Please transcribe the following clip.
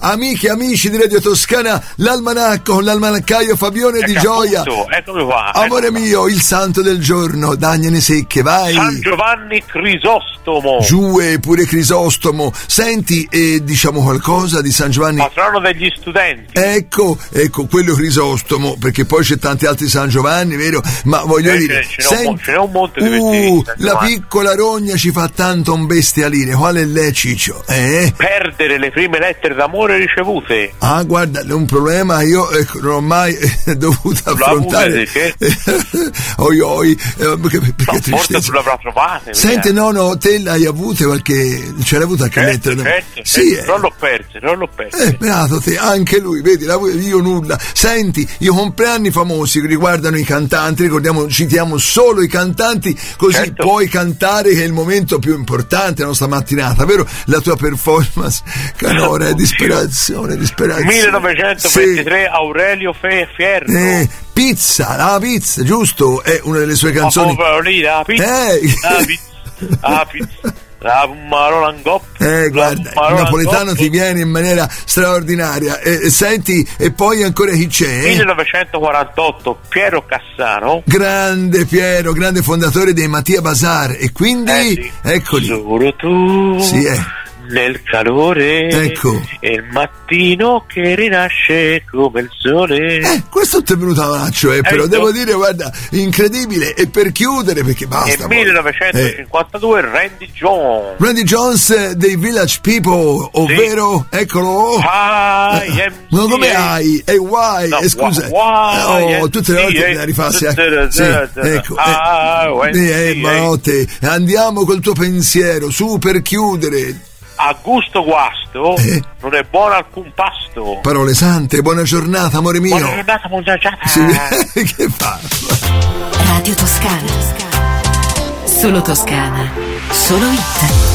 amiche e amici di Radio Toscana, l'almanacco con l'almanaccaio Fabione Di Gioia. Eccomi qua. Amore mio, il santo del giorno, dagliene secche, vai. San Giovanni Crisostomo. Giù e pure Crisostomo. Senti, diciamo qualcosa di San Giovanni? Patrono degli studenti. Ecco, quello Crisostomo, perché poi c'è tanti altri San Giovanni, vero? Ma voglio dire, ce n'è un monte di questi San la Giovanni. piccola rogna ci fa tanto un bestialire. Qual è lei, Ciccio? Perdere le prime lettere d'amore ricevute. Ah, guarda, è un problema io non ho mai dovuto affrontare. Perché forse tu l'avrà trovata. Senti, no, te l'hai avute qualche. C'era avuta anche lettera? Sì, non l'ho perse. Beato te, anche lui, vedi, io nulla. Senti, i compleanni famosi che riguardano i cantanti, ricordiamo, citiamo solo i cantanti, così puoi cantare, che è il momento più importante della nostra mattinata, vero? La tua performance canora è disperazione. 1923, sì. Aurelio Fierro. Pizza, la pizza, giusto? È una delle sue canzoni. La pizza. Guarda, il napoletano ti viene in maniera straordinaria. Senti, e poi ancora chi c'è? 1948, Piero Cassano. Grande Piero, grande fondatore dei Mattia Bazar. E quindi, sì. Eccoli. Solo tu. Sì, nel calore, ecco, è il mattino che rinasce come il sole. Questo ti è venuto a maccio, però devo dire, guarda, incredibile. E per chiudere, perché basta. Nel 1952 Randy Jones dei Village People, ovvero, sì. Eccolo. Non come hai, è why, no, scusa. Tutte le volte la rifassi. Sì, ecco. Andiamo col tuo pensiero, su, per chiudere. A gusto guasto non è buono alcun pasto. Parole sante, buona giornata, amore mio. Buona giornata. Sì, che fa? Radio Toscana. Solo Toscana. Solo hit.